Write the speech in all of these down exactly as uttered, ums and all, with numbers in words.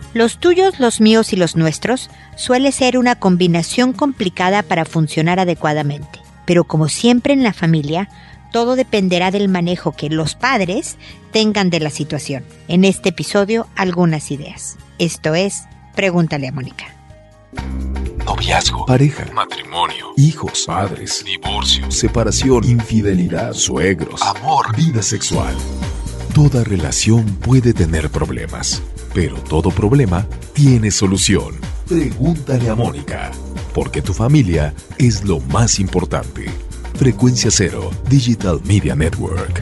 Los tuyos, los míos y los nuestros suele ser una combinación complicada para funcionar adecuadamente. Pero como siempre en la familia, todo dependerá del manejo que los padres tengan de la situación. En este episodio, algunas ideas. Esto es, Pregúntale a Mónica. Noviazgo, pareja, matrimonio, hijos, padres, divorcio, separación, infidelidad, suegros, amor, vida sexual. Toda relación puede tener problemas, pero todo problema tiene solución. Pregúntale a Mónica, porque tu familia es lo más importante. Frecuencia Cero, Digital Media Network.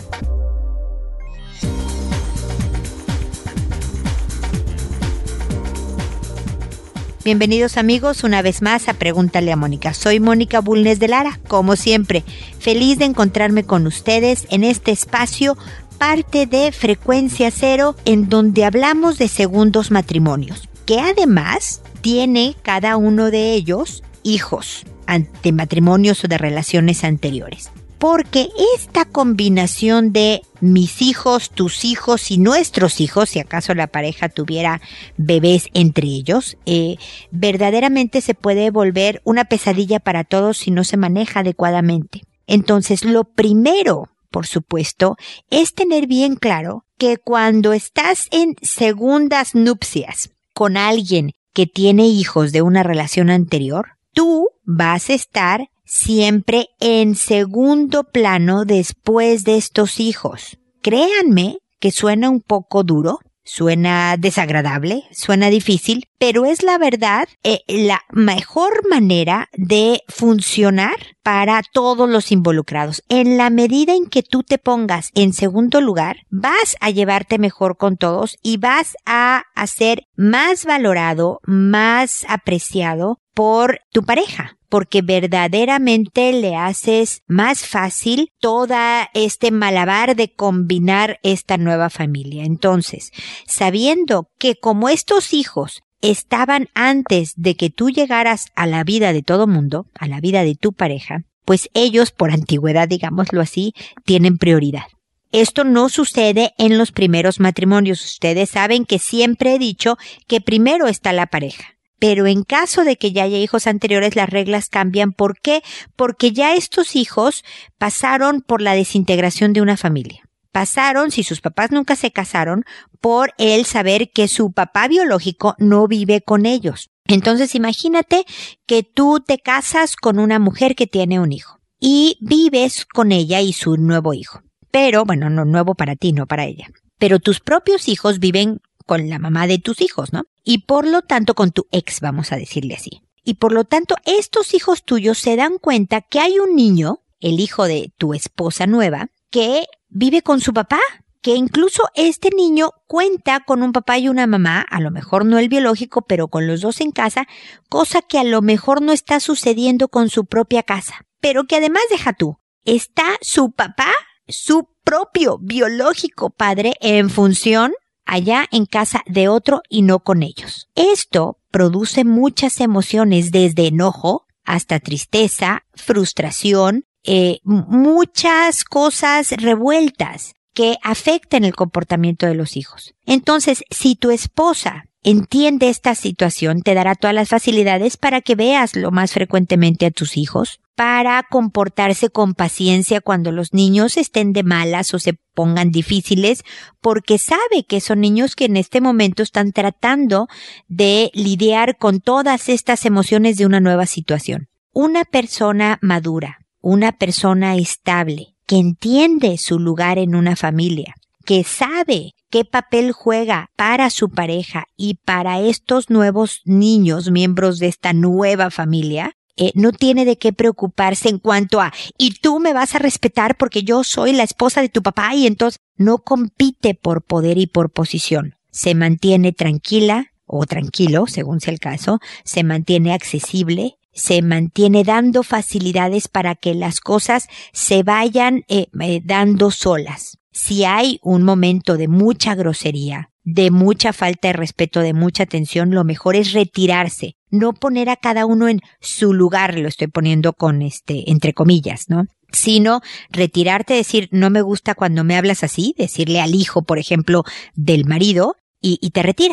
Bienvenidos amigos una vez más a Pregúntale a Mónica. Soy Mónica Bulnes de Lara, como siempre, feliz de encontrarme con ustedes en este espacio, parte de Frecuencia Cero, en donde hablamos de segundos matrimonios, que además tiene cada uno de ellos hijos de matrimonios o de relaciones anteriores. Porque esta combinación de mis hijos, tus hijos y nuestros hijos, si acaso la pareja tuviera bebés entre ellos, eh, verdaderamente se puede volver una pesadilla para todos si no se maneja adecuadamente. Entonces, lo primero, por supuesto, es tener bien claro que cuando estás en segundas nupcias con alguien que tiene hijos de una relación anterior, tú vas a estar siempre en segundo plano después de estos hijos. Créanme que suena un poco duro, suena desagradable, suena difícil, pero es la verdad, eh, la mejor manera de funcionar para todos los involucrados. En la medida en que tú te pongas en segundo lugar, vas a llevarte mejor con todos y vas a ser más valorado, más apreciado por tu pareja, porque verdaderamente le haces más fácil toda este malabar de combinar esta nueva familia. Entonces, sabiendo que como estos hijos estaban antes de que tú llegaras a la vida de todo mundo, a la vida de tu pareja, pues ellos, por antigüedad, digámoslo así, tienen prioridad. Esto no sucede en los primeros matrimonios. Ustedes saben que siempre he dicho que primero está la pareja. Pero en caso de que ya haya hijos anteriores, las reglas cambian. ¿Por qué? Porque ya estos hijos pasaron por la desintegración de una familia. Pasaron, si sus papás nunca se casaron, por el saber que su papá biológico no vive con ellos. Entonces imagínate que tú te casas con una mujer que tiene un hijo y vives con ella y su nuevo hijo. Pero, bueno, no nuevo para ti, no para ella. Pero tus propios hijos viven con la mamá de tus hijos, ¿no? Y por lo tanto con tu ex, vamos a decirle así. Y por lo tanto estos hijos tuyos se dan cuenta que hay un niño, el hijo de tu esposa nueva, que vive con su papá, que incluso este niño cuenta con un papá y una mamá, a lo mejor no el biológico, pero con los dos en casa, cosa que a lo mejor no está sucediendo con su propia casa. Pero que además, deja tú, está su papá, su propio biológico padre en función allá en casa de otro y no con ellos. Esto produce muchas emociones, desde enojo hasta tristeza, frustración, eh, muchas cosas revueltas que afectan el comportamiento de los hijos. Entonces, si tu esposa entiende esta situación, te dará todas las facilidades para que veas lo más frecuentemente a tus hijos, para comportarse con paciencia cuando los niños estén de malas o se pongan difíciles, porque sabe que son niños que en este momento están tratando de lidiar con todas estas emociones de una nueva situación. Una persona madura, una persona estable, que entiende su lugar en una familia, que sabe qué papel juega para su pareja y para estos nuevos niños, miembros de esta nueva familia, Eh, no tiene de qué preocuparse en cuanto a, y tú me vas a respetar porque yo soy la esposa de tu papá, y entonces no compite por poder y por posición. Se mantiene tranquila o tranquilo, según sea el caso, se mantiene accesible, se mantiene dando facilidades para que las cosas se vayan eh, eh, dando solas. Si hay un momento de mucha grosería, de mucha falta de respeto, de mucha tensión, lo mejor es retirarse, no poner a cada uno en su lugar, lo estoy poniendo con este, entre comillas, ¿no? Sino retirarte, decir, no me gusta cuando me hablas así, decirle al hijo, por ejemplo, del marido, y, y te retiras.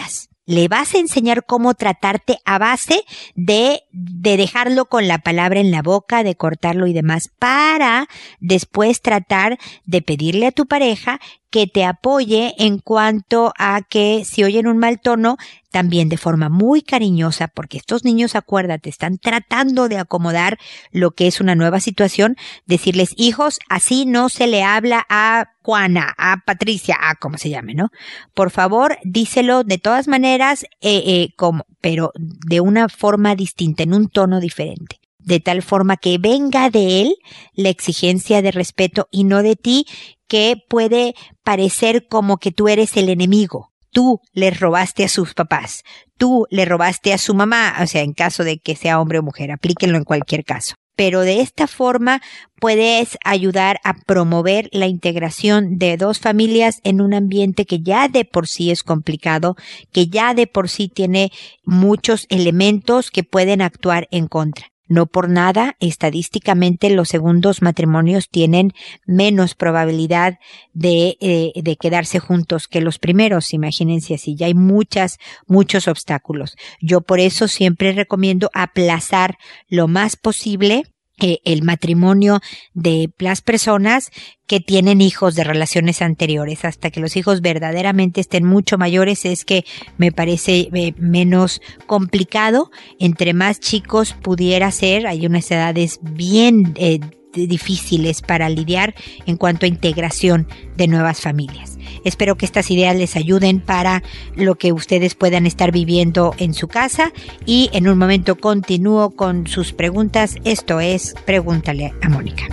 Le vas a enseñar cómo tratarte a base de, de dejarlo con la palabra en la boca, de cortarlo y demás, para después tratar de pedirle a tu pareja que te apoye en cuanto a que si oyen un mal tono, también de forma muy cariñosa, porque estos niños, acuérdate, están tratando de acomodar lo que es una nueva situación, decirles, hijos, así no se le habla a Juana, a Patricia, a como se llame, ¿no? Por favor, díselo de todas maneras, eh, eh, como, pero de una forma distinta, en un tono diferente. De tal forma que venga de él la exigencia de respeto y no de ti, que puede parecer como que tú eres el enemigo. Tú le robaste a sus papás, tú le robaste a su mamá, o sea, en caso de que sea hombre o mujer, aplíquenlo en cualquier caso. Pero de esta forma puedes ayudar a promover la integración de dos familias en un ambiente que ya de por sí es complicado, que ya de por sí tiene muchos elementos que pueden actuar en contra. No por nada, estadísticamente los segundos matrimonios tienen menos probabilidad de, eh, de quedarse juntos que los primeros. Imagínense así, ya hay muchas, muchos obstáculos. Yo por eso siempre recomiendo aplazar lo más posible eh, el matrimonio de las personas que tienen hijos de relaciones anteriores, hasta que los hijos verdaderamente estén mucho mayores. Es que me parece eh, menos complicado. Entre más chicos pudiera ser, hay unas edades bien eh, difíciles para lidiar en cuanto a integración de nuevas familias. Espero que estas ideas les ayuden para lo que ustedes puedan estar viviendo en su casa, y en un momento continúo con sus preguntas. Esto es Pregúntale a Mónica.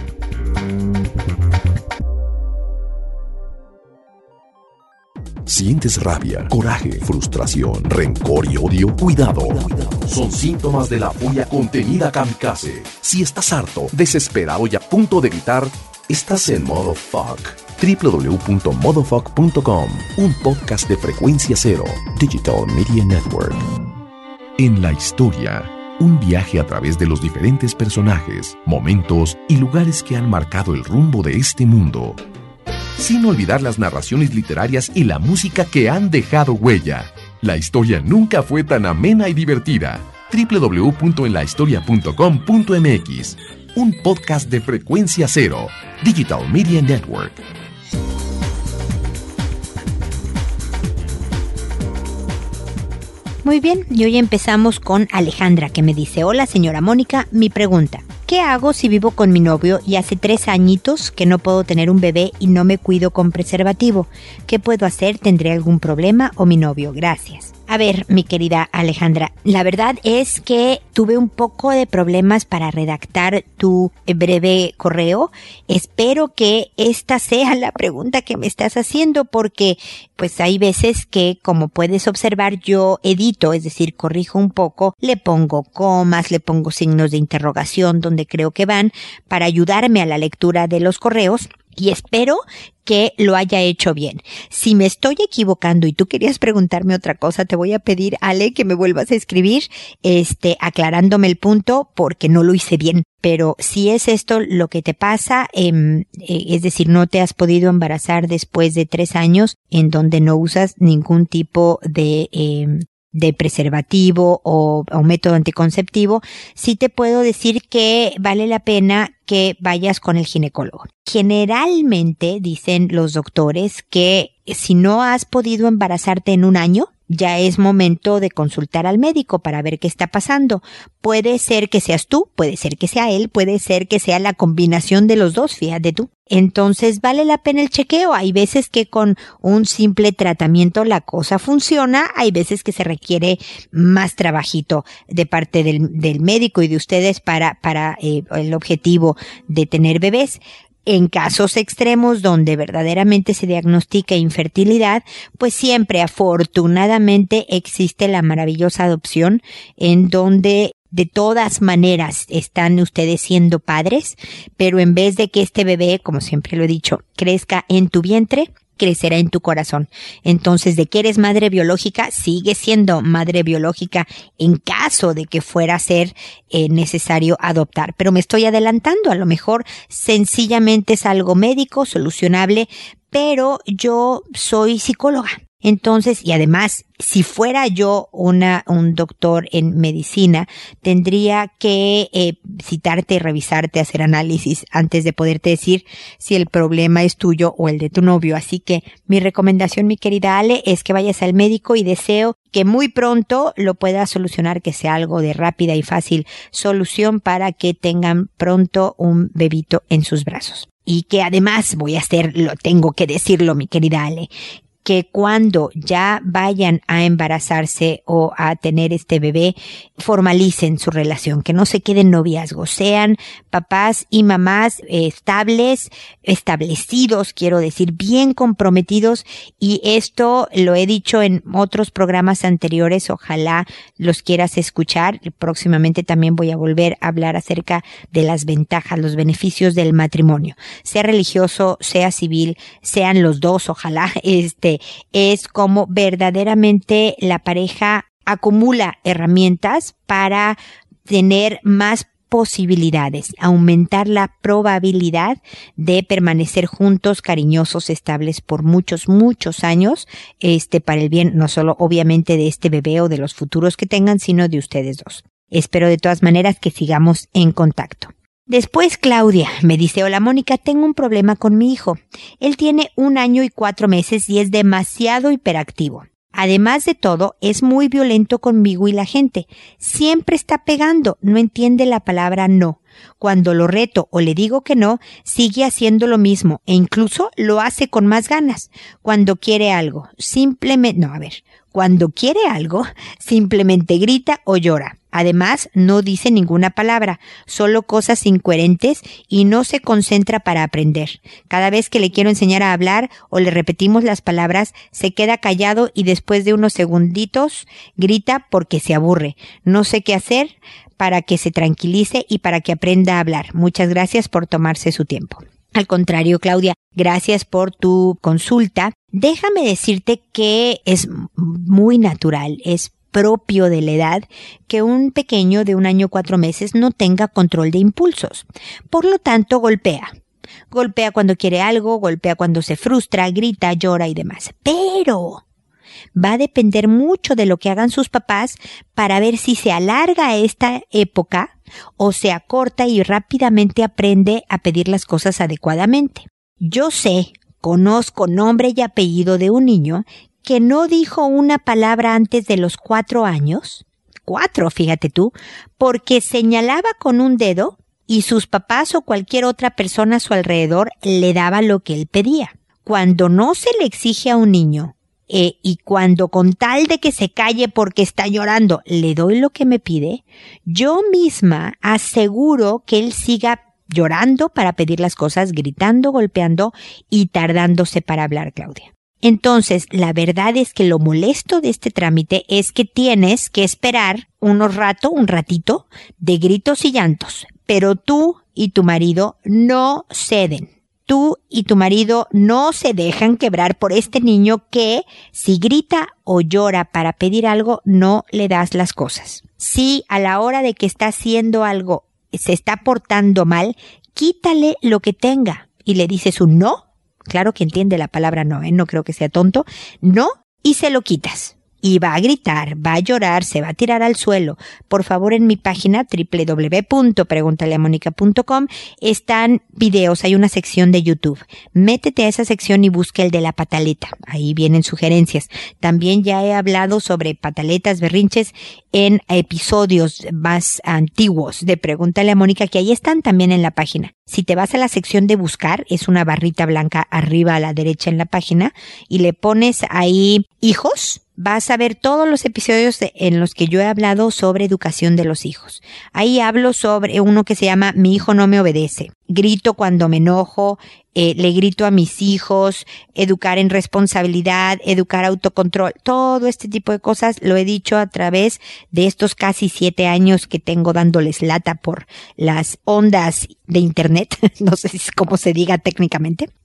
¿Sientes rabia, coraje, frustración, rencor y odio? Cuidado. Son síntomas de la furia contenida kamikaze. Si estás harto, desesperado y a punto de gritar, estás en modo fuck. doble u doble u doble u punto modo fuck punto com, un podcast de Frecuencia Cero, Digital Media Network. En la historia, un viaje a través de los diferentes personajes, momentos y lugares que han marcado el rumbo de este mundo, sin olvidar las narraciones literarias y la música que han dejado huella. La historia nunca fue tan amena y divertida. doble u doble u doble u punto en la historia punto com punto m x, un podcast de Frecuencia Cero, Digital Media Network. Muy bien, y hoy empezamos con Alejandra, que me dice: hola señora Mónica, mi pregunta: ¿qué hago si vivo con mi novio y hace tres añitos que no puedo tener un bebé y no me cuido con preservativo? ¿Qué puedo hacer? ¿Tendré algún problema o mi novio? Gracias. A ver, mi querida Alejandra, la verdad es que tuve un poco de problemas para redactar tu breve correo. Espero que esta sea la pregunta que me estás haciendo, porque pues hay veces que, como puedes observar, yo edito, es decir, corrijo un poco, le pongo comas, le pongo signos de interrogación donde creo que van, para ayudarme a la lectura de los correos. Y espero que lo haya hecho bien. Si me estoy equivocando y tú querías preguntarme otra cosa, te voy a pedir, Ale, que me vuelvas a escribir, este, aclarándome el punto, porque no lo hice bien. Pero si es esto lo que te pasa, eh, es decir, no te has podido embarazar después de tres años en donde no usas ningún tipo de eh, de preservativo o, o método anticonceptivo, sí te puedo decir que vale la pena que vayas con el ginecólogo. Generalmente dicen los doctores que si no has podido embarazarte en un año, ya es momento de consultar al médico para ver qué está pasando. Puede ser que seas tú, puede ser que sea él, puede ser que sea la combinación de los dos, fíjate tú. Entonces vale la pena el chequeo. Hay veces que con un simple tratamiento la cosa funciona, hay veces que se requiere más trabajito de parte del, del médico y de ustedes para, para eh, el objetivo de tener bebés. En casos extremos donde verdaderamente se diagnostica infertilidad, pues siempre afortunadamente existe la maravillosa adopción, en donde de todas maneras están ustedes siendo padres, pero en vez de que este bebé, como siempre lo he dicho, crezca en tu vientre, crecerá en tu corazón. Entonces, de que eres madre biológica, sigue siendo madre biológica en caso de que fuera a ser eh, necesario adoptar. Pero me estoy adelantando, a lo mejor sencillamente es algo médico, solucionable, pero yo soy psicóloga. Entonces, y además, si fuera yo una, un doctor en medicina, tendría que eh, citarte y revisarte, hacer análisis antes de poderte decir si el problema es tuyo o el de tu novio. Así que mi recomendación, mi querida Ale, es que vayas al médico y deseo que muy pronto lo puedas solucionar, que sea algo de rápida y fácil solución para que tengan pronto un bebito en sus brazos. Y que además voy a hacerlo, tengo que decirlo, mi querida Ale, que cuando ya vayan a embarazarse o a tener este bebé, formalicen su relación, que no se queden noviazgos, sean papás y mamás estables, establecidos, quiero decir, bien comprometidos, y esto lo he dicho en otros programas anteriores, ojalá los quieras escuchar. Próximamente también voy a volver a hablar acerca de las ventajas, los beneficios del matrimonio, sea religioso, sea civil, sean los dos, ojalá, este, es como verdaderamente la pareja acumula herramientas para tener más posibilidades, aumentar la probabilidad de permanecer juntos, cariñosos, estables por muchos, muchos años, este, para el bien no solo obviamente de este bebé o de los futuros que tengan, sino de ustedes dos. Espero de todas maneras que sigamos en contacto. Después Claudia me dice, hola Mónica, tengo un problema con mi hijo. Él tiene un año y cuatro meses y es demasiado hiperactivo. Además de todo, es muy violento conmigo y la gente. Siempre está pegando, no entiende la palabra no. Cuando lo reto o le digo que no, sigue haciendo lo mismo e incluso lo hace con más ganas. Cuando quiere algo, simplemente, no, a ver, cuando quiere algo, simplemente grita o llora. Además, no dice ninguna palabra, solo cosas incoherentes y no se concentra para aprender. Cada vez que le quiero enseñar a hablar o le repetimos las palabras, se queda callado y después de unos segunditos grita porque se aburre. No sé qué hacer para que se tranquilice y para que aprenda a hablar. Muchas gracias por tomarse su tiempo. Al contrario, Claudia, gracias por tu consulta. Déjame decirte que es muy natural, es propio de la edad que un pequeño de un año cuatro meses no tenga control de impulsos. Por lo tanto, golpea. Golpea cuando quiere algo, golpea cuando se frustra, grita, llora y demás. Pero va a depender mucho de lo que hagan sus papás para ver si se alarga esta época o se acorta y rápidamente aprende a pedir las cosas adecuadamente. Yo sé, conozco nombre y apellido de un niño que no dijo una palabra antes de los cuatro años, cuatro, fíjate tú, porque señalaba con un dedo y sus papás o cualquier otra persona a su alrededor le daba lo que él pedía. Cuando no se le exige a un niño eh, y cuando con tal de que se calle porque está llorando le doy lo que me pide, yo misma aseguro que él siga llorando para pedir las cosas, gritando, golpeando y tardándose para hablar, Claudia. Entonces, la verdad es que lo molesto de este trámite es que tienes que esperar unos rato, un ratito, de gritos y llantos. Pero tú y tu marido no ceden. Tú y tu marido no se dejan quebrar por este niño que, si grita o llora para pedir algo, no le das las cosas. Si a la hora de que está haciendo algo se está portando mal, quítale lo que tenga y le dices un no. Claro que entiende la palabra no, ¿eh? No creo que sea tonto. No, y se lo quitas. Y va a gritar, va a llorar, se va a tirar al suelo. Por favor, en mi página doble u doble u doble u punto preguntale a mónica punto com están videos, hay una sección de YouTube. Métete a esa sección y busca el de la pataleta. Ahí vienen sugerencias. También ya he hablado sobre pataletas, berrinches en episodios más antiguos de Pregúntale a Mónica, que ahí están también en la página. Si te vas a la sección de buscar, es una barrita blanca arriba a la derecha en la página y le pones ahí hijos, vas a ver todos los episodios de, en los que yo he hablado sobre educación de los hijos. Ahí hablo sobre uno que se llama Mi hijo no me obedece. Grito cuando me enojo, eh, le grito a mis hijos, educar en responsabilidad, educar autocontrol, todo este tipo de cosas lo he dicho a través de estos casi siete años que tengo dándoles lata por las ondas de internet, no sé cómo se diga técnicamente.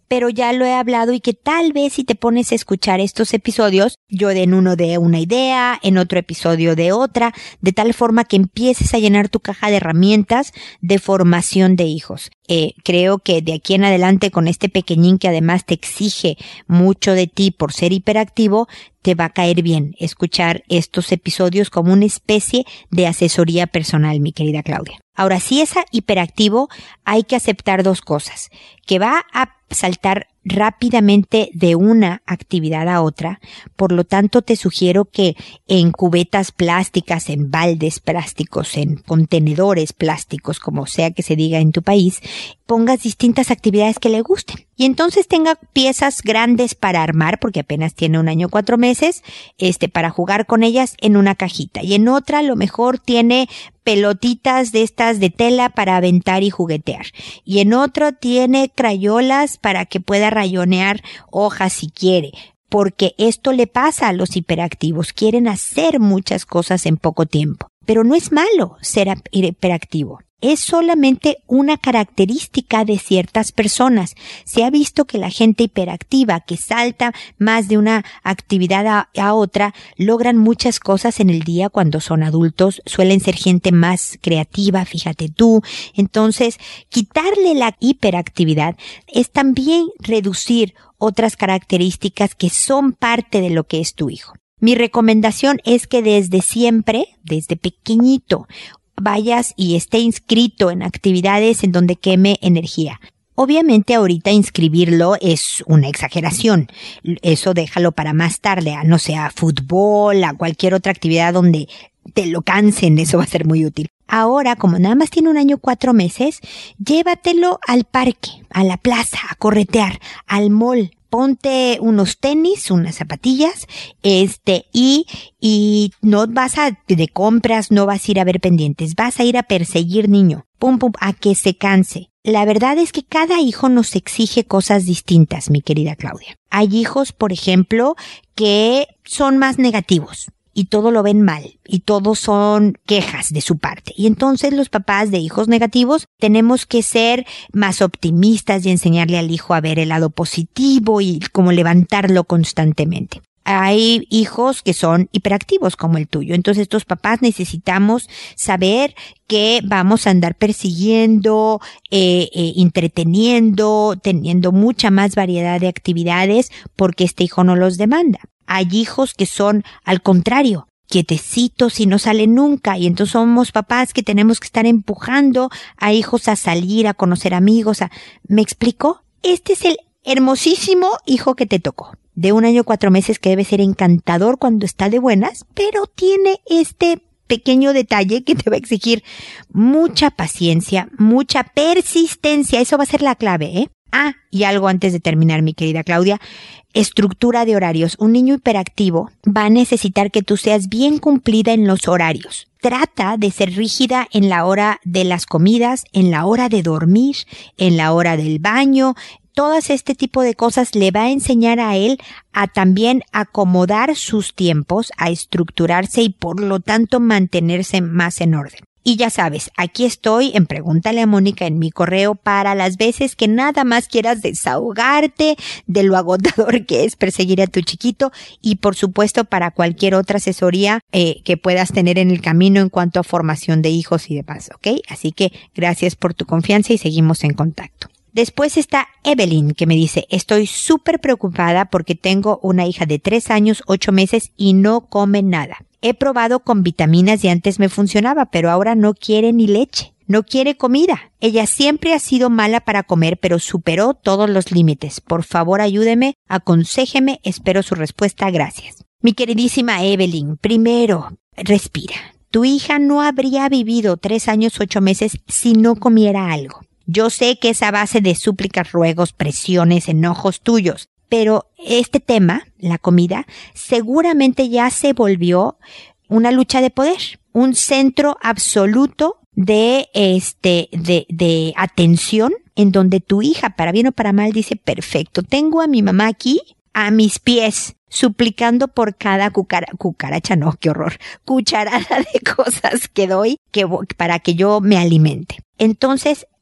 pero ya lo he hablado y que tal vez si te pones a escuchar estos episodios, yo en uno de una idea, en otro episodio de otra, de tal forma que empieces a llenar tu caja de herramientas de formación de hijos. Eh, creo que de aquí en adelante con este pequeñín que además te exige mucho de ti por ser hiperactivo, te va a caer bien escuchar estos episodios como una especie de asesoría personal, mi querida Claudia. Ahora, si es hiperactivo, hay que aceptar dos cosas, que va a saltar rápidamente de una actividad a otra, por lo tanto te sugiero que en cubetas plásticas, en baldes plásticos, en contenedores plásticos, como sea que se diga en tu país, pongas distintas actividades que le gusten. Y entonces tenga piezas grandes para armar, porque apenas tiene un año cuatro meses, este, para jugar con ellas en una cajita. Y en otra a lo mejor tiene pelotitas de estas de tela para aventar y juguetear. Y en otro tiene crayolas para que pueda rayonear hojas si quiere. Porque esto le pasa a los hiperactivos. Quieren hacer muchas cosas en poco tiempo. Pero no es malo ser hiperactivo. Es solamente una característica de ciertas personas. Se ha visto que la gente hiperactiva que salta más de una actividad a, a otra logran muchas cosas en el día cuando son adultos. Suelen ser gente más creativa, fíjate tú. Entonces, quitarle la hiperactividad es también reducir otras características que son parte de lo que es tu hijo. Mi recomendación es que desde siempre, desde pequeñito, vayas y esté inscrito en actividades en donde queme energía. Obviamente ahorita inscribirlo es una exageración. Eso déjalo para más tarde, a no sea fútbol, a cualquier otra actividad donde te lo cansen, eso va a ser muy útil. Ahora, como nada más tiene un año cuatro meses, llévatelo al parque, a la plaza, a corretear, al mall. Ponte unos tenis, unas zapatillas, este, y, y no vas a, de compras, no vas a ir a ver pendientes, vas a ir a perseguir niño, pum, pum, a que se canse. La verdad es que cada hijo nos exige cosas distintas, mi querida Claudia. Hay hijos, por ejemplo, que son más negativos. Y todo lo ven mal, y todo son quejas de su parte. Y entonces los papás de hijos negativos tenemos que ser más optimistas y enseñarle al hijo a ver el lado positivo y como levantarlo constantemente. Hay hijos que son hiperactivos como el tuyo. Entonces estos papás necesitamos saber que vamos a andar persiguiendo, eh, eh, entreteniendo, teniendo mucha más variedad de actividades porque este hijo no los demanda. Hay hijos que son al contrario, quietecitos y no salen nunca, y entonces somos papás que tenemos que estar empujando a hijos a salir, a conocer amigos. A... ¿Me explico? Este es el hermosísimo hijo que te tocó, de un año cuatro meses, que debe ser encantador cuando está de buenas, pero tiene este pequeño detalle que te va a exigir mucha paciencia, mucha persistencia. Eso va a ser la clave, ¿eh? Ah, y algo antes de terminar, mi querida Claudia. Estructura de horarios. Un niño hiperactivo va a necesitar que tú seas bien cumplida en los horarios. Trata de ser rígida en la hora de las comidas, en la hora de dormir, en la hora del baño. Todas este tipo de cosas le va a enseñar a él a también acomodar sus tiempos, a estructurarse y por lo tanto mantenerse más en orden. Y ya sabes, aquí estoy en Pregúntale a Mónica en mi correo para las veces que nada más quieras desahogarte de lo agotador que es perseguir a tu chiquito, y por supuesto para cualquier otra asesoría eh, que puedas tener en el camino en cuanto a formación de hijos y demás, ¿ok? Así que gracias por tu confianza y seguimos en contacto. Después está Evelyn, que me dice, estoy súper preocupada porque tengo una hija de tres años, ocho meses y no come nada. He probado con vitaminas y antes me funcionaba, pero ahora no quiere ni leche. No quiere comida. Ella siempre ha sido mala para comer, pero superó todos los límites. Por favor, ayúdeme, aconséjeme, espero su respuesta. Gracias. Mi queridísima Evelyn, primero, respira. Tu hija no habría vivido tres años, ocho meses si no comiera algo. Yo sé que es a base de súplicas, ruegos, presiones, enojos tuyos, pero este tema, la comida, seguramente ya se volvió una lucha de poder, un centro absoluto de este, de, de atención, en donde tu hija, para bien o para mal, dice, perfecto, tengo a mi mamá aquí, a mis pies, suplicando por cada cucara, cucaracha, no, qué horror, cucharada de cosas que doy que, para que yo me alimente. Entonces,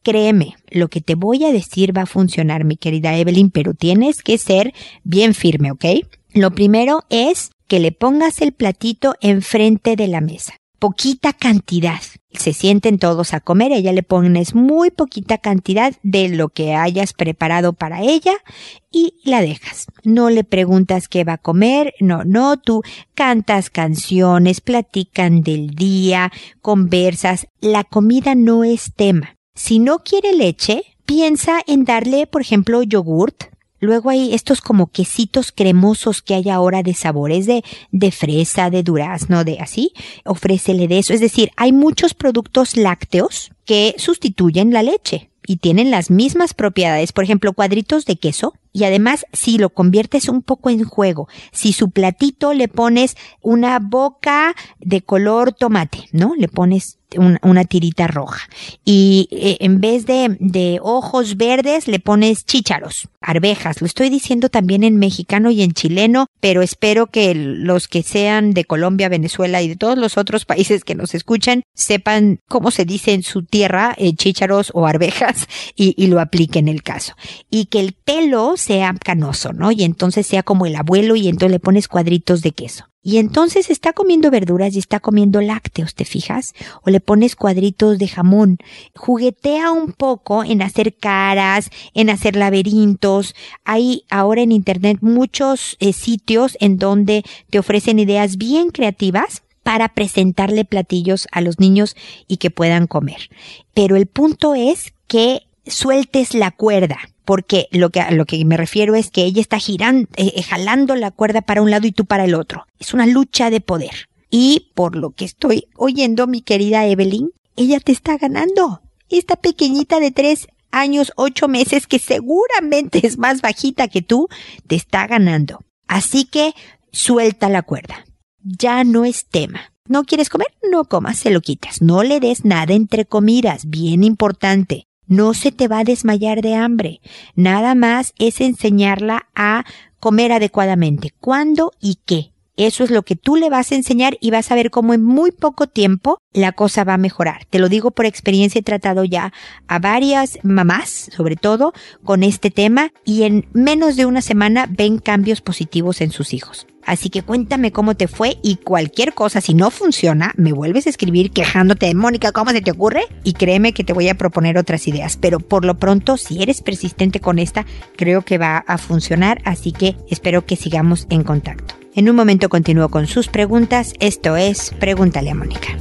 Créeme, lo que te voy a decir va a funcionar, mi querida Evelyn, pero tienes que ser bien firme, ¿ok? Lo primero es que le pongas el platito enfrente de la mesa. Poquita cantidad. Se sienten todos a comer, ella le pones muy poquita cantidad de lo que hayas preparado para ella y la dejas. No le preguntas qué va a comer, no, no, tú cantas canciones, platican del día, conversas. La comida no es tema. Si no quiere leche, piensa en darle, por ejemplo, yogurt. Luego hay estos como quesitos cremosos que hay ahora de sabores de, de fresa, de durazno, de así. Ofrécele de eso. Es decir, hay muchos productos lácteos que sustituyen la leche y tienen las mismas propiedades. Por ejemplo, cuadritos de queso. Y además, si lo conviertes un poco en juego, si su platito le pones una boca de color tomate, ¿no? Le pones un, una tirita roja. Y eh, en vez de, de ojos verdes, le pones chícharos, arvejas. Lo estoy diciendo también en mexicano y en chileno, pero espero que los que sean de Colombia, Venezuela y de todos los otros países que nos escuchan sepan cómo se dice en su tierra eh, chícharos o arvejas y, y lo apliquen en el caso. Y que el pelo sea canoso, ¿no? Y entonces sea como el abuelo y entonces le pones cuadritos de queso. Y entonces está comiendo verduras y está comiendo lácteos, ¿te fijas? O le pones cuadritos de jamón. Juguetea un poco en hacer caras, en hacer laberintos. Hay ahora en internet muchos eh, sitios en donde te ofrecen ideas bien creativas para presentarle platillos a los niños y que puedan comer. Pero el punto es que sueltes la cuerda. Porque lo que, a lo que me refiero es que ella está girando, eh, jalando la cuerda para un lado y tú para el otro. Es una lucha de poder. Y por lo que estoy oyendo, mi querida Evelyn, ella te está ganando. Esta pequeñita de tres años, ocho meses, que seguramente es más bajita que tú, te está ganando. Así que suelta la cuerda. Ya no es tema. ¿No quieres comer? No comas, se lo quitas. No le des nada entre comidas. Bien importante. No se te va a desmayar de hambre. Nada más es enseñarla a comer adecuadamente. ¿Cuándo y qué? Eso es lo que tú le vas a enseñar y vas a ver cómo en muy poco tiempo la cosa va a mejorar. Te lo digo por experiencia, he tratado ya a varias mamás, sobre todo, con este tema y en menos de una semana ven cambios positivos en sus hijos. Así que cuéntame cómo te fue y cualquier cosa, si no funciona, me vuelves a escribir quejándote de Mónica, ¿cómo se te ocurre? Y créeme que te voy a proponer otras ideas. Pero por lo pronto, si eres persistente con esta, creo que va a funcionar. Así que espero que sigamos en contacto. En un momento continúo con sus preguntas. Esto es Pregúntale a Mónica.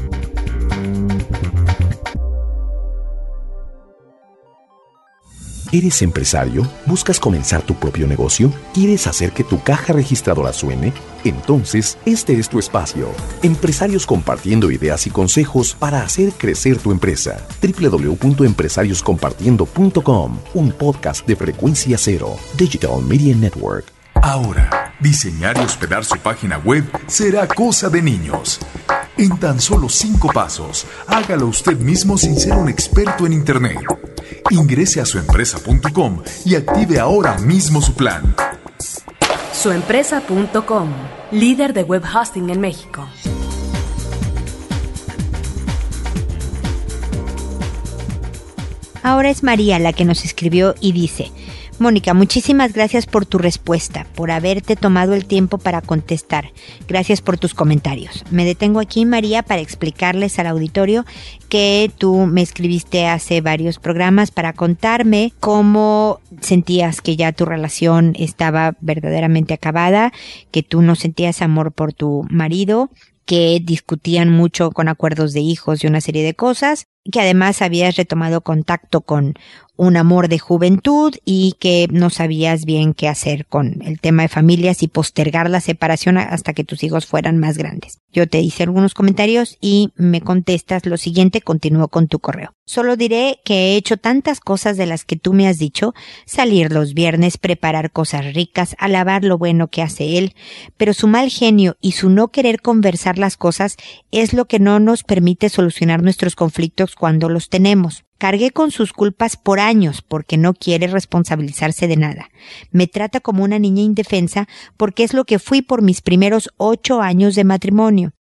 ¿Eres empresario? ¿Buscas comenzar tu propio negocio? ¿Quieres hacer que tu caja registradora suene? Entonces, este es tu espacio. Empresarios compartiendo ideas y consejos para hacer crecer tu empresa. doble u doble u doble u punto empresarios compartiendo punto com, un podcast de Frecuencia Cero, Digital Media Network. Ahora, diseñar y hospedar su página web será cosa de niños. En tan solo cinco pasos, hágalo usted mismo sin ser un experto en Internet. Ingrese a su empresa punto com y active ahora mismo su plan. su empresa punto com, líder de web hosting en México. Ahora es María la que nos escribió y dice: Mónica, muchísimas gracias por tu respuesta, por haberte tomado el tiempo para contestar. Gracias por tus comentarios. Me detengo aquí, María, para explicarles al auditorio que tú me escribiste hace varios programas para contarme cómo sentías que ya tu relación estaba verdaderamente acabada, que tú no sentías amor por tu marido, que discutían mucho con acuerdos de hijos y una serie de cosas, que además habías retomado contacto con un amor de juventud y que no sabías bien qué hacer con el tema de familias y postergar la separación hasta que tus hijos fueran más grandes. Yo te hice algunos comentarios y me contestas lo siguiente, continúo con tu correo. Solo diré que he hecho tantas cosas de las que tú me has dicho, salir los viernes, preparar cosas ricas, alabar lo bueno que hace él, pero su mal genio y su no querer conversar las cosas es lo que no nos permite solucionar nuestros conflictos cuando los tenemos. Cargué con sus culpas por años porque no quiere responsabilizarse de nada. Me trata como una niña indefensa porque es lo que fui por mis primeros ocho años de matrimonio.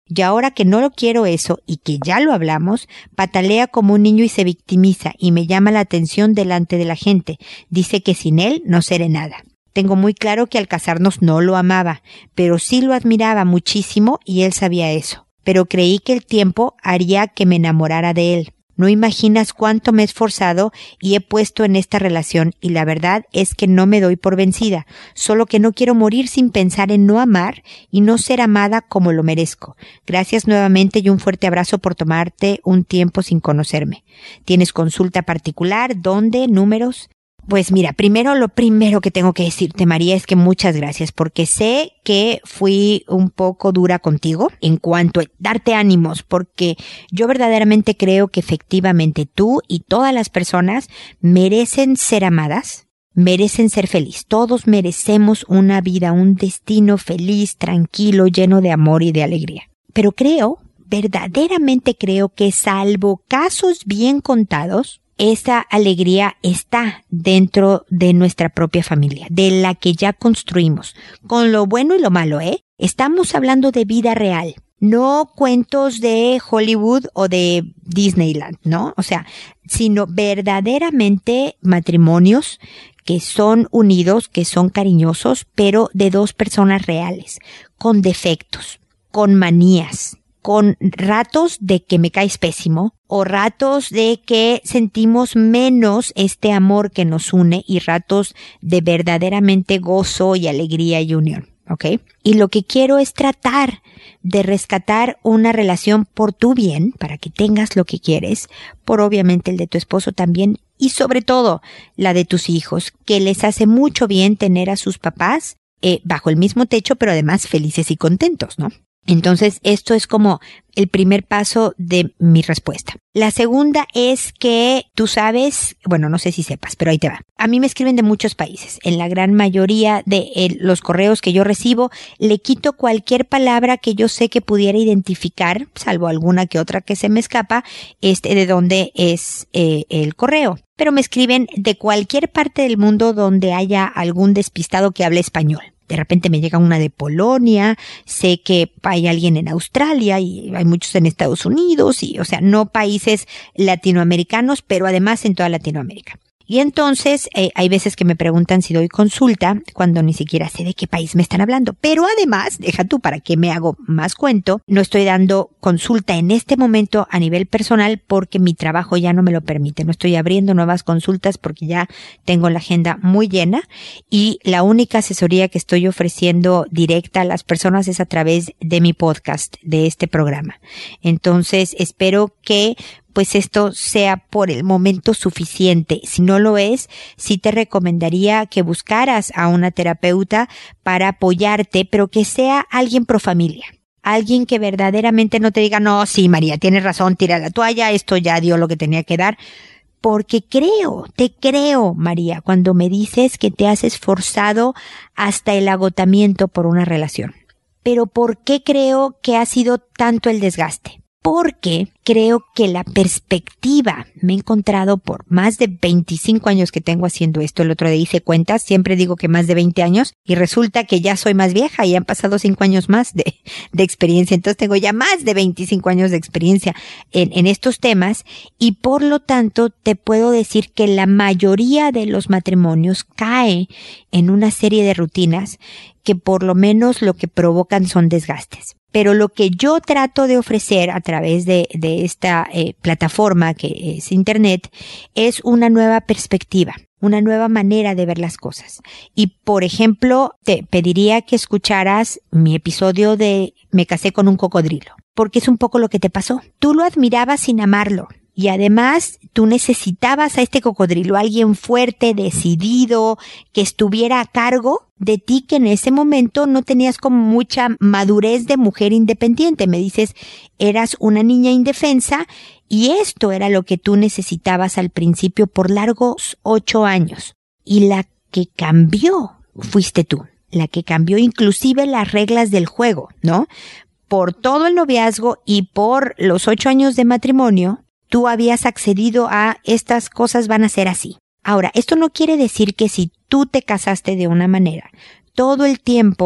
Y ahora que no lo quiero eso y que ya lo hablamos, patalea como un niño y se victimiza y me llama la atención delante de la gente. Dice que sin él no seré nada. Tengo muy claro que al casarnos no lo amaba, pero sí lo admiraba muchísimo y él sabía eso. Pero creí que el tiempo haría que me enamorara de él. No imaginas cuánto me he esforzado y he puesto en esta relación y la verdad es que no me doy por vencida, solo que no quiero morir sin pensar en no amar y no ser amada como lo merezco. Gracias nuevamente y un fuerte abrazo por tomarte un tiempo sin conocerme. ¿Tienes consulta particular? ¿Dónde? ¿Números? Pues mira, primero lo primero que tengo que decirte, María, es que muchas gracias, porque sé que fui un poco dura contigo en cuanto a darte ánimos, porque yo verdaderamente creo que efectivamente tú y todas las personas merecen ser amadas, merecen ser felices. Todos merecemos una vida, un destino feliz, tranquilo, lleno de amor y de alegría. Pero creo, verdaderamente creo que salvo casos bien contados, esa alegría está dentro de nuestra propia familia, de la que ya construimos, con lo bueno y lo malo, ¿eh? Estamos hablando de vida real, no cuentos de Hollywood o de Disneyland, ¿no? O sea, sino verdaderamente matrimonios que son unidos, que son cariñosos, pero de dos personas reales, con defectos, con manías, con ratos de que me caes pésimo o ratos de que sentimos menos este amor que nos une y ratos de verdaderamente gozo y alegría y unión, ¿ok? Y lo que quiero es tratar de rescatar una relación por tu bien, para que tengas lo que quieres, por obviamente el de tu esposo también y sobre todo la de tus hijos, que les hace mucho bien tener a sus papás eh, bajo el mismo techo, pero además felices y contentos, ¿no? Entonces, esto es como el primer paso de mi respuesta. La segunda es que tú sabes, bueno, no sé si sepas, pero ahí te va. A mí me escriben de muchos países. En la gran mayoría de eh, los correos que yo recibo, le quito cualquier palabra que yo sé que pudiera identificar, salvo alguna que otra que se me escapa, este, de dónde es eh, el correo. Pero me escriben de cualquier parte del mundo donde haya algún despistado que hable español. De repente me llega una de Polonia, sé que hay alguien en Australia y hay muchos en Estados Unidos y, o sea, no países latinoamericanos, pero además en toda Latinoamérica. Y entonces, eh, hay veces que me preguntan si doy consulta cuando ni siquiera sé de qué país me están hablando. Pero además, deja tú para qué me hago más cuento, no estoy dando consulta en este momento a nivel personal porque mi trabajo ya no me lo permite. No estoy abriendo nuevas consultas porque ya tengo la agenda muy llena y la única asesoría que estoy ofreciendo directa a las personas es a través de mi podcast, de este programa. Entonces, espero que pues esto sea por el momento suficiente. Si no lo es, sí te recomendaría que buscaras a una terapeuta para apoyarte, pero que sea alguien pro familia. Alguien que verdaderamente no te diga, no, sí, María, tienes razón, tira la toalla, esto ya dio lo que tenía que dar. Porque creo, te creo, María, cuando me dices que te has esforzado hasta el agotamiento por una relación. Pero ¿por qué creo que ha sido tanto el desgaste? Porque creo que la perspectiva, me he encontrado por más de veinticinco años que tengo haciendo esto, el otro día hice cuentas, siempre digo que más de veinte años, y resulta que ya soy más vieja y han pasado cinco años más de, de experiencia, entonces tengo ya más de veinticinco años de experiencia en, en estos temas, y por lo tanto te puedo decir que la mayoría de los matrimonios cae en una serie de rutinas que por lo menos lo que provocan son desgastes. Pero lo que yo trato de ofrecer a través de, de esta eh, plataforma que es Internet es una nueva perspectiva, una nueva manera de ver las cosas. Y, por ejemplo, te pediría que escucharas mi episodio de Me casé con un cocodrilo, porque es un poco lo que te pasó. Tú lo admirabas sin amarlo. Y además, tú necesitabas a este cocodrilo, alguien fuerte, decidido, que estuviera a cargo de ti, que en ese momento no tenías como mucha madurez de mujer independiente. Me dices, eras una niña indefensa y esto era lo que tú necesitabas al principio por largos ocho años. Y la que cambió fuiste tú, la que cambió inclusive las reglas del juego, ¿no? Por todo el noviazgo y por los ocho años de matrimonio, tú habías accedido a estas cosas van a ser así. Ahora, esto no quiere decir que si tú te casaste de una manera, todo el tiempo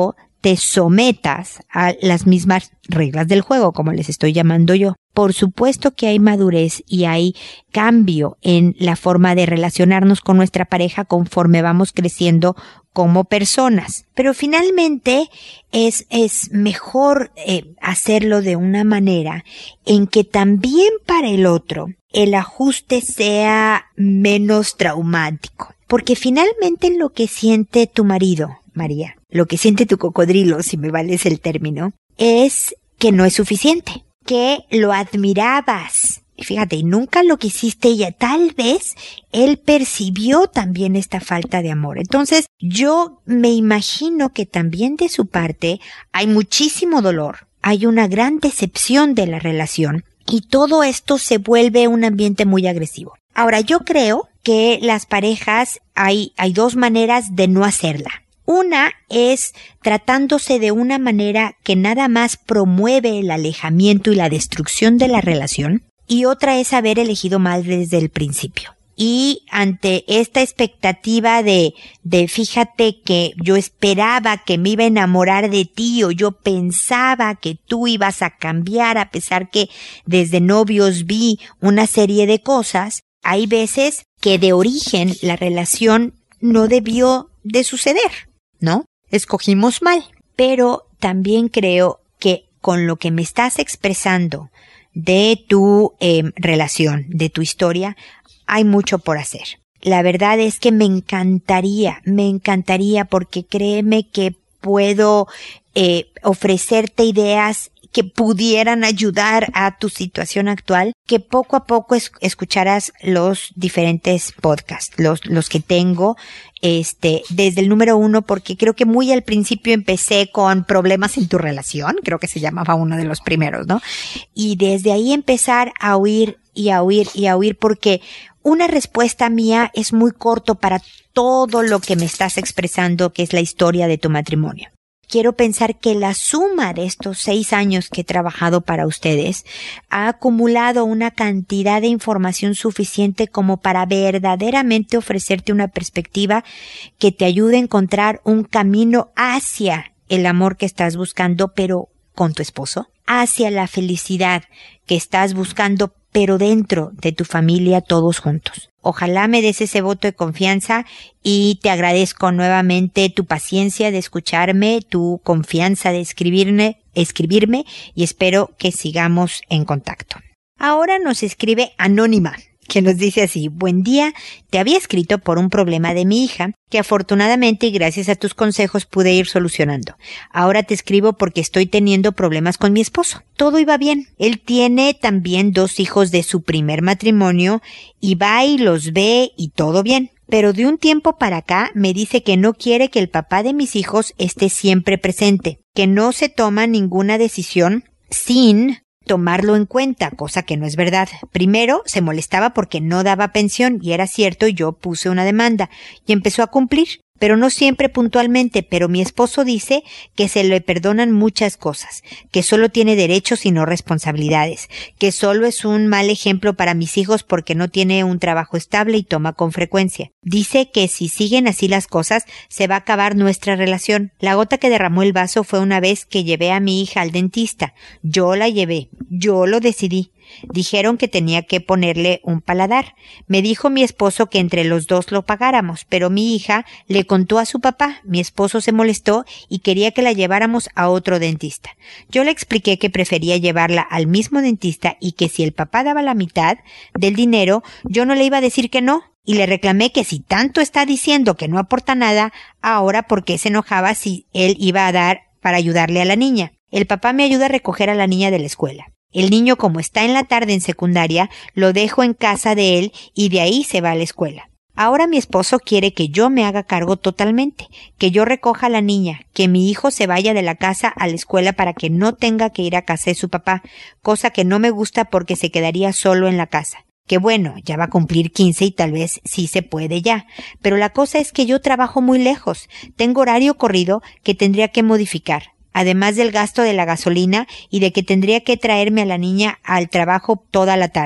te sometas a las mismas reglas del juego, como les estoy llamando yo. Por supuesto que hay madurez y hay cambio en la forma de relacionarnos con nuestra pareja conforme vamos creciendo como personas. Pero finalmente es, es mejor eh, hacerlo de una manera en que también para el otro el ajuste sea menos traumático. Porque finalmente lo que siente tu marido, María, lo que siente tu cocodrilo, si me vales el término, es que no es suficiente, que lo admirabas. Y fíjate, nunca lo quisiste y tal vez él percibió también esta falta de amor. Entonces, yo me imagino que también de su parte hay muchísimo dolor, hay una gran decepción de la relación y todo esto se vuelve un ambiente muy agresivo. Ahora, yo creo que las parejas hay, hay dos maneras de no hacerla. Una es tratándose de una manera que nada más promueve el alejamiento y la destrucción de la relación, y otra es haber elegido mal desde el principio. Y ante esta expectativa de, de fíjate que yo esperaba que me iba a enamorar de ti o yo pensaba que tú ibas a cambiar a pesar que desde novios vi una serie de cosas, hay veces que de origen la relación no debió de suceder, ¿no? Escogimos mal. Pero también creo que con lo que me estás expresando de tu eh, relación, de tu historia, hay mucho por hacer. La verdad es que me encantaría, me encantaría porque créeme que puedo eh, ofrecerte ideas que pudieran ayudar a tu situación actual, que poco a poco es, escucharas los diferentes podcasts, los, los que tengo, este, desde el número uno, porque creo que muy al principio empecé con problemas en tu relación, creo que se llamaba uno de los primeros, ¿no? Y desde ahí empezar a oír y a oír y a oír, porque una respuesta mía es muy corto para todo lo que me estás expresando, que es la historia de tu matrimonio. Quiero pensar que la suma de estos seis años que he trabajado para ustedes ha acumulado una cantidad de información suficiente como para verdaderamente ofrecerte una perspectiva que te ayude a encontrar un camino hacia el amor que estás buscando, pero con tu esposo, hacia la felicidad que estás buscando, pero dentro de tu familia todos juntos. Ojalá me des ese voto de confianza y te agradezco nuevamente tu paciencia de escucharme, tu confianza de escribirme, escribirme y espero que sigamos en contacto. Ahora nos escribe Anónima, que nos dice así: buen día, te había escrito por un problema de mi hija, que afortunadamente y gracias a tus consejos pude ir solucionando. Ahora te escribo porque estoy teniendo problemas con mi esposo. Todo iba bien. Él tiene también dos hijos de su primer matrimonio y va y los ve y todo bien. Pero de un tiempo para acá me dice que no quiere que el papá de mis hijos esté siempre presente, que no se toma ninguna decisión sin tomarlo en cuenta, cosa que no es verdad. Primero se molestaba porque no daba pensión y era cierto, y yo puse una demanda y empezó a cumplir, pero no siempre puntualmente. Pero mi esposo dice que se le perdonan muchas cosas, que solo tiene derechos y no responsabilidades, que solo es un mal ejemplo para mis hijos porque no tiene un trabajo estable y toma con frecuencia. Dice que si siguen así las cosas se va a acabar nuestra relación. La gota que derramó el vaso fue una vez que llevé a mi hija al dentista. Yo la llevé, yo lo decidí. Dijeron que tenía que ponerle un paladar. Me dijo mi esposo que entre los dos lo pagáramos, pero mi hija le contó a su papá. Mi esposo se molestó y quería que la lleváramos a otro dentista. Yo le expliqué que prefería llevarla al mismo dentista y que si el papá daba la mitad del dinero, yo no le iba a decir que no. Y le reclamé que si tanto está diciendo que no aporta nada, ahora por qué se enojaba si él iba a dar para ayudarle a la niña. El papá me ayuda a recoger a la niña de la escuela. El niño, como está en la tarde en secundaria, lo dejo en casa de él y de ahí se va a la escuela. Ahora mi esposo quiere que yo me haga cargo totalmente, que yo recoja a la niña, que mi hijo se vaya de la casa a la escuela para que no tenga que ir a casa de su papá, cosa que no me gusta porque se quedaría solo en la casa. Que bueno, ya va a cumplir quince y tal vez sí se puede ya, pero la cosa es que yo trabajo muy lejos, tengo horario corrido que tendría que modificar. Además del gasto de la gasolina y de que tendría que traerme a la niña al trabajo toda la tarde.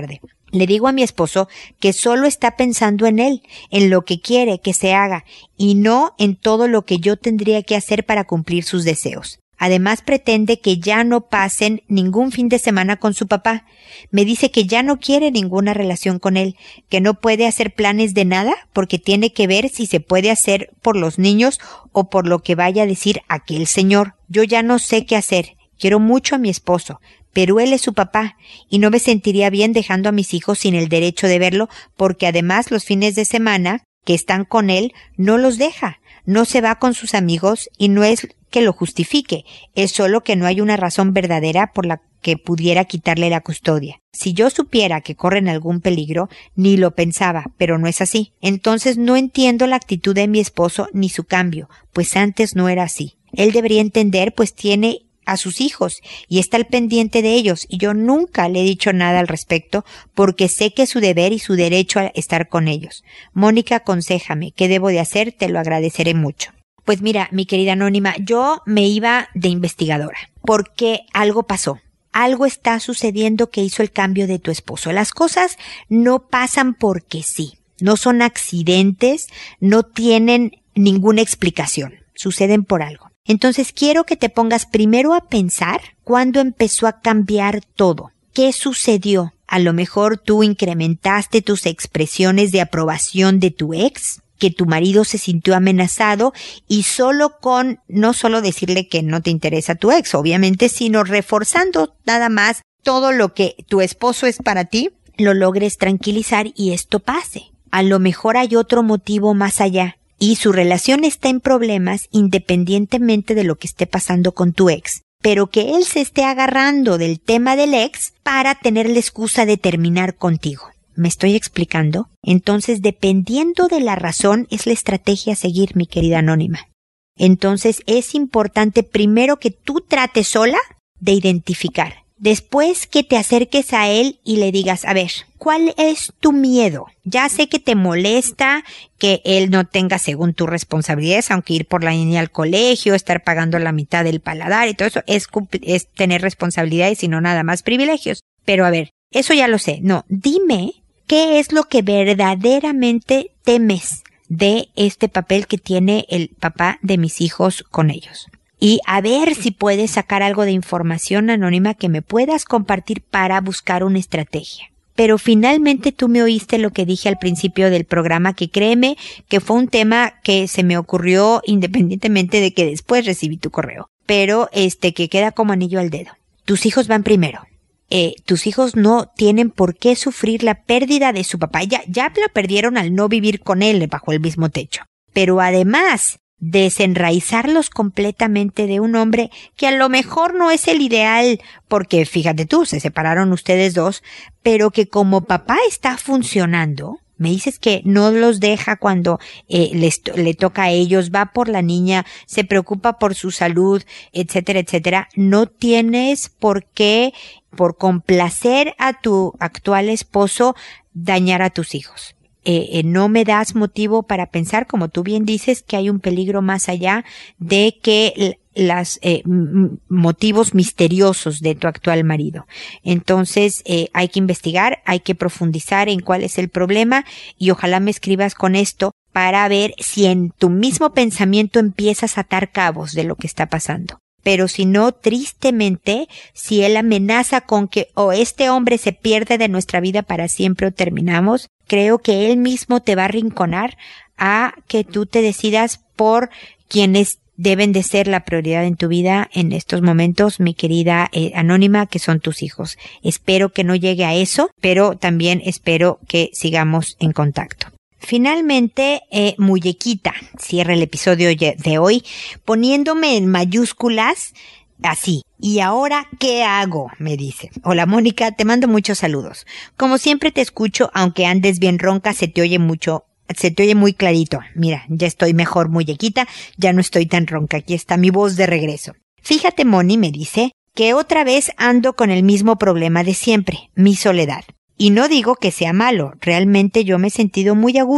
Le digo a mi esposo que solo está pensando en él, en lo que quiere que se haga, y no en todo lo que yo tendría que hacer para cumplir sus deseos. Además pretende que ya no pasen ningún fin de semana con su papá. Me dice que ya no quiere ninguna relación con él, que no puede hacer planes de nada porque tiene que ver si se puede hacer por los niños o por lo que vaya a decir aquel señor. Yo ya no sé qué hacer. Quiero mucho a mi esposo, pero él es su papá y no me sentiría bien dejando a mis hijos sin el derecho de verlo porque además los fines de semana que están con él no los deja. No se va con sus amigos y no es que lo justifique, es solo que no hay una razón verdadera por la que pudiera quitarle la custodia. Si yo supiera que corren algún peligro, ni lo pensaba, pero no es así. Entonces no entiendo la actitud de mi esposo ni su cambio, pues antes no era así. Él debería entender, pues tiene a sus hijos y está al pendiente de ellos, y yo nunca le he dicho nada al respecto porque sé que es su deber y su derecho a estar con ellos. Mónica, aconséjame, ¿qué debo de hacer? Te lo agradeceré mucho. Pues mira, mi querida Anónima, yo me iba de investigadora porque algo pasó. Algo está sucediendo que hizo el cambio de tu esposo. Las cosas no pasan porque sí, no son accidentes, no tienen ninguna explicación, suceden por algo. Entonces quiero que te pongas primero a pensar cuándo empezó a cambiar todo. ¿Qué sucedió? A lo mejor tú incrementaste tus expresiones de aprobación de tu ex, que tu marido se sintió amenazado y solo con, no solo decirle que no te interesa tu ex, obviamente, sino reforzando nada más todo lo que tu esposo es para ti, lo logres tranquilizar y esto pase. A lo mejor hay otro motivo más allá. Y su relación está en problemas independientemente de lo que esté pasando con tu ex, pero que él se esté agarrando del tema del ex para tener la excusa de terminar contigo. ¿Me estoy explicando? Entonces, dependiendo de la razón, es la estrategia a seguir, mi querida Anónima. Entonces, es importante primero que tú trates sola de identificar. Después que te acerques a él y le digas, a ver, ¿cuál es tu miedo? Ya sé que te molesta que él no tenga según tus responsabilidades, aunque ir por la niña al colegio, estar pagando la mitad del paladar y todo eso es, es tener responsabilidades y no nada más privilegios. Pero a ver, eso ya lo sé. No, dime qué es lo que verdaderamente temes de este papel que tiene el papá de mis hijos con ellos. Y a ver si puedes sacar algo de información anónima que me puedas compartir para buscar una estrategia. Pero finalmente tú me oíste lo que dije al principio del programa, que créeme que fue un tema que se me ocurrió independientemente de que después recibí tu correo. Pero este que queda como anillo al dedo. Tus hijos van primero. Eh, tus hijos no tienen por qué sufrir la pérdida de su papá. Ya, ya lo perdieron al no vivir con él bajo el mismo techo. Pero además, desenraizarlos completamente de un hombre que a lo mejor no es el ideal, porque fíjate tú, se separaron ustedes dos, pero que como papá está funcionando. Me dices que no los deja cuando eh, les, le toca a ellos, va por la niña, se preocupa por su salud, etcétera, etcétera. No tienes por qué, por complacer a tu actual esposo, dañar a tus hijos. Eh, eh, no me das motivo para pensar, como tú bien dices, que hay un peligro más allá de que los eh, motivos misteriosos de tu actual marido. Entonces, eh, hay que investigar, hay que profundizar en cuál es el problema y ojalá me escribas con esto para ver si en tu mismo pensamiento empiezas a atar cabos de lo que está pasando. Pero si no, tristemente, si él amenaza con que o este hombre se pierde de nuestra vida para siempre o terminamos, creo que él mismo te va a arrinconar a que tú te decidas por quienes deben de ser la prioridad en tu vida en estos momentos, mi querida eh, Anónima, que son tus hijos. Espero que no llegue a eso, pero también espero que sigamos en contacto. Finalmente, eh, Muñequita cierra el episodio de hoy poniéndome en mayúsculas así. ¿Y ahora qué hago? Me dice. Hola Mónica, te mando muchos saludos. Como siempre te escucho, aunque andes bien ronca, se te oye mucho, se te oye muy clarito. Mira, ya estoy mejor, Muñequita, ya no estoy tan ronca, aquí está mi voz de regreso. Fíjate, Moni, me dice, que otra vez ando con el mismo problema de siempre, mi soledad. Y no digo que sea malo, realmente yo me he sentido muy a gusto.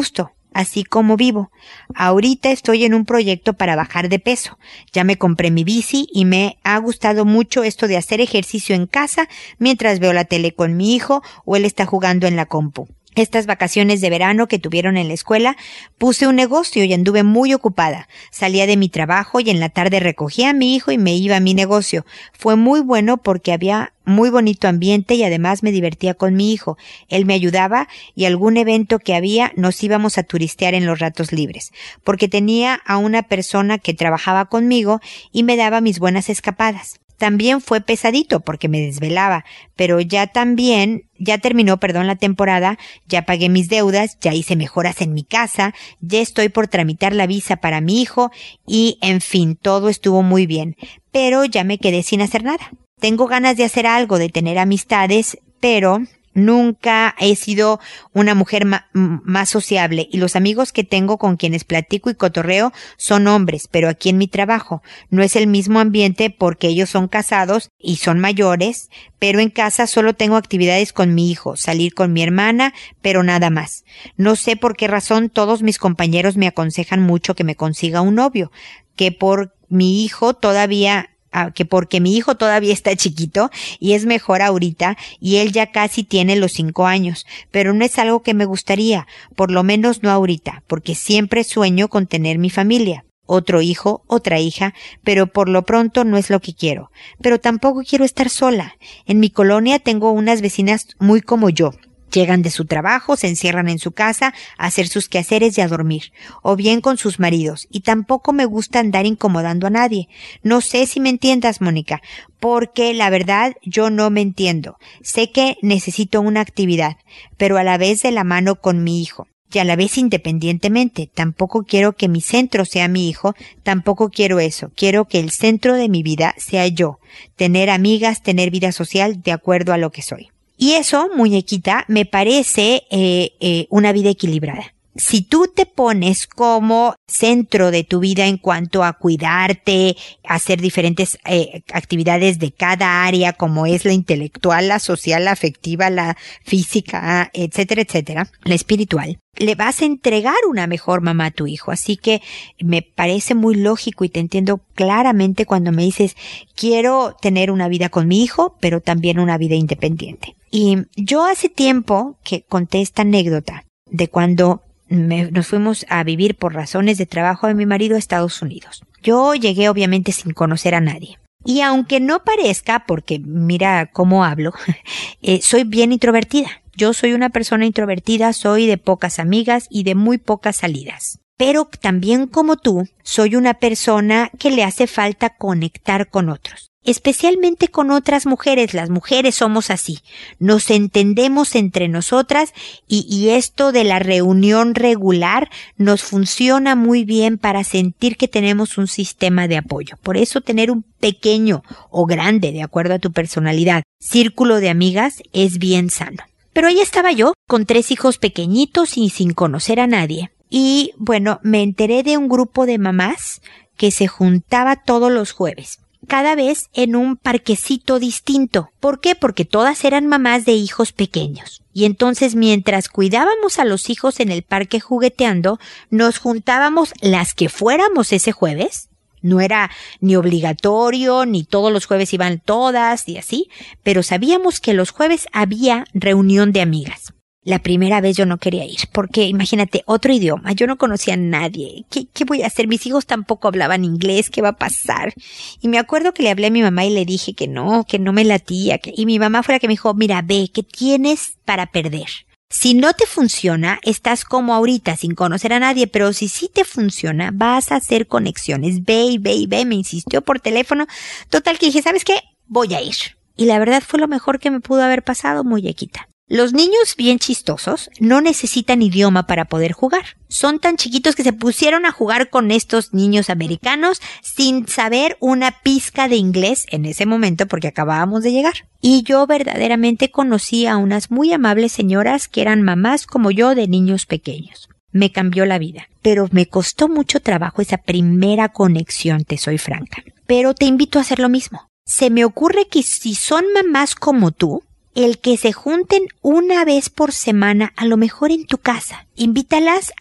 así como vivo. Ahorita estoy en un proyecto para bajar de peso. Ya me compré mi bici y me ha gustado mucho esto de hacer ejercicio en casa mientras veo la tele con mi hijo o él está jugando en la compu. Estas vacaciones de verano que tuvieron en la escuela, puse un negocio y anduve muy ocupada. Salía de mi trabajo y en la tarde recogía a mi hijo y me iba a mi negocio. Fue muy bueno porque había muy bonito ambiente y además me divertía con mi hijo. Él me ayudaba y algún evento que había nos íbamos a turistear en los ratos libres, porque tenía a una persona que trabajaba conmigo y me daba mis buenas escapadas. También fue pesadito porque me desvelaba, pero ya también, ya terminó, perdón, la temporada, ya pagué mis deudas, ya hice mejoras en mi casa, ya estoy por tramitar la visa para mi hijo y, en fin, todo estuvo muy bien, pero ya me quedé sin hacer nada. Tengo ganas de hacer algo, de tener amistades, pero nunca he sido una mujer ma- más sociable y los amigos que tengo con quienes platico y cotorreo son hombres, pero aquí en mi trabajo no es el mismo ambiente porque ellos son casados y son mayores, pero en casa solo tengo actividades con mi hijo, salir con mi hermana, pero nada más. No sé por qué razón todos mis compañeros me aconsejan mucho que me consiga un novio, que por mi hijo todavía Ah, que porque mi hijo todavía está chiquito y es mejor ahorita y él ya casi tiene los cinco años, pero no es algo que me gustaría, por lo menos no ahorita, porque siempre sueño con tener mi familia, otro hijo, otra hija, pero por lo pronto no es lo que quiero. Pero tampoco quiero estar sola. En mi colonia tengo unas vecinas muy como yo. Llegan de su trabajo, se encierran en su casa a hacer sus quehaceres y a dormir, o bien con sus maridos, y tampoco me gusta andar incomodando a nadie. No sé si me entiendas, Mónica, porque la verdad yo no me entiendo. Sé que necesito una actividad, pero a la vez de la mano con mi hijo, y a la vez independientemente. Tampoco quiero que mi centro sea mi hijo, tampoco quiero eso. Quiero que el centro de mi vida sea yo, tener amigas, tener vida social de acuerdo a lo que soy. Y eso, muñequita, me parece eh, eh, una vida equilibrada. Si tú te pones como centro de tu vida en cuanto a cuidarte, hacer diferentes eh, actividades de cada área, como es la intelectual, la social, la afectiva, la física, etcétera, etcétera, la espiritual, le vas a entregar una mejor mamá a tu hijo. Así que me parece muy lógico y te entiendo claramente cuando me dices, quiero tener una vida con mi hijo, pero también una vida independiente. Y yo hace tiempo que conté esta anécdota de cuando me, nos fuimos a vivir por razones de trabajo de mi marido a Estados Unidos. Yo llegué obviamente sin conocer a nadie. Y aunque no parezca, porque mira cómo hablo, eh, soy bien introvertida. Yo soy una persona introvertida, soy de pocas amigas y de muy pocas salidas. Pero también como tú, soy una persona que le hace falta conectar con otros. Especialmente con otras mujeres. Las mujeres somos así, nos entendemos entre nosotras y, y esto de la reunión regular nos funciona muy bien para sentir que tenemos un sistema de apoyo. Por eso tener un pequeño o grande, de acuerdo a tu personalidad, círculo de amigas es bien sano. Pero ahí estaba yo, con tres hijos pequeñitos y sin conocer a nadie. Y bueno, me enteré de un grupo de mamás que se juntaba todos los jueves, cada vez en un parquecito distinto. ¿Por qué? Porque todas eran mamás de hijos pequeños. Y entonces mientras cuidábamos a los hijos en el parque jugueteando, nos juntábamos las que fuéramos ese jueves. No era ni obligatorio, ni todos los jueves iban todas y así, pero sabíamos que los jueves había reunión de amigas. La primera vez yo no quería ir, porque imagínate, otro idioma, yo no conocía a nadie. ¿Qué, qué voy a hacer? Mis hijos tampoco hablaban inglés, ¿qué va a pasar? Y me acuerdo que le hablé a mi mamá y le dije que no, que no me latía, que... y mi mamá fue la que me dijo, mira, ve, ¿qué tienes para perder? Si no te funciona, estás como ahorita, sin conocer a nadie, pero si sí te funciona, vas a hacer conexiones. Ve y ve y ve, me insistió por teléfono. Total que dije, ¿sabes qué? Voy a ir. Y la verdad fue lo mejor que me pudo haber pasado, muñequita. Los niños bien chistosos no necesitan idioma para poder jugar. Son tan chiquitos que se pusieron a jugar con estos niños americanos sin saber una pizca de inglés en ese momento porque acabábamos de llegar. Y yo verdaderamente conocí a unas muy amables señoras que eran mamás como yo de niños pequeños. Me cambió la vida, pero me costó mucho trabajo esa primera conexión, te soy franca. Pero te invito a hacer lo mismo. Se me ocurre que si son mamás como tú, el que se junten una vez por semana, a lo mejor en tu casa. Invítalas a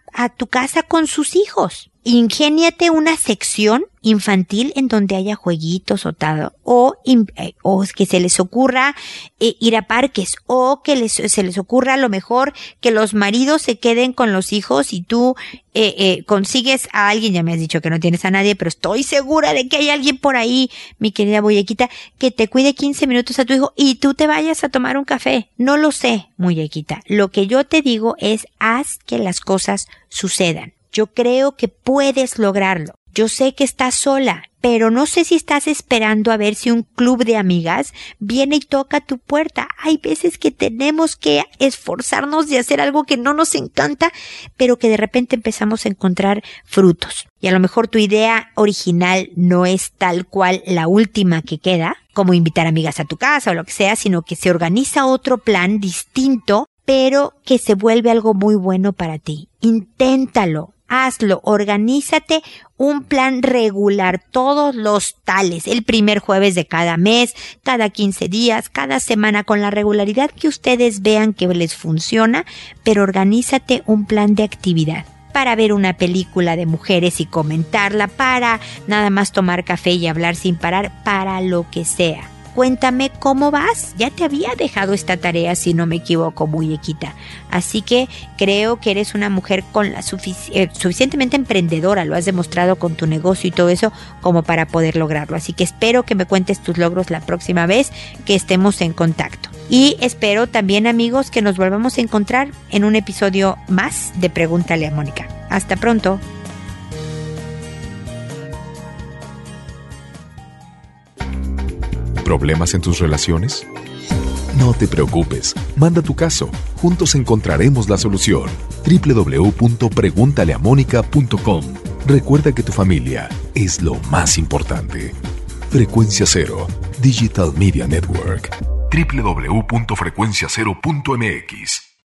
a tu casa con sus hijos. Ingéniate una sección infantil en donde haya jueguitos o tal, o, eh, o que se les ocurra eh, ir a parques, o que les, se les ocurra a lo mejor que los maridos se queden con los hijos y tú eh, eh, consigues a alguien, ya me has dicho que no tienes a nadie, pero estoy segura de que hay alguien por ahí, mi querida muñequita, que te cuide quince minutos a tu hijo y tú te vayas a tomar un café. No lo sé, muñequita. Lo que yo te digo es haz que las cosas sucedan. Yo creo que puedes lograrlo. Yo sé que estás sola, pero no sé si estás esperando a ver si un club de amigas viene y toca tu puerta. Hay veces que tenemos que esforzarnos de hacer algo que no nos encanta, pero que de repente empezamos a encontrar frutos. Y a lo mejor tu idea original no es tal cual la última que queda, como invitar amigas a tu casa o lo que sea, sino que se organiza otro plan distinto, pero que se vuelve algo muy bueno para ti. Inténtalo. Hazlo, organízate un plan regular, todos los tales, el primer jueves de cada mes, cada quince días, cada semana, con la regularidad que ustedes vean que les funciona, pero organízate un plan de actividad. Para ver una película de mujeres y comentarla, para nada más tomar café y hablar sin parar, para lo que sea. Cuéntame cómo vas. Ya te había dejado esta tarea, si no me equivoco, muñequita. Así que creo que eres una mujer con la sufici- eh, suficientemente emprendedora, lo has demostrado con tu negocio y todo eso, como para poder lograrlo. Así que espero que me cuentes tus logros la próxima vez que estemos en contacto. Y espero también, amigos, que nos volvamos a encontrar en un episodio más de Pregúntale a Mónica. Hasta pronto. ¿Problemas en tus relaciones? No te preocupes, manda tu caso. Juntos encontraremos la solución. doble u doble u doble u punto pregúntale a mónica punto com. Recuerda que tu familia es lo más importante. Frecuencia Cero, Digital Media Network. doble u doble u doble u punto frecuencia cero punto m x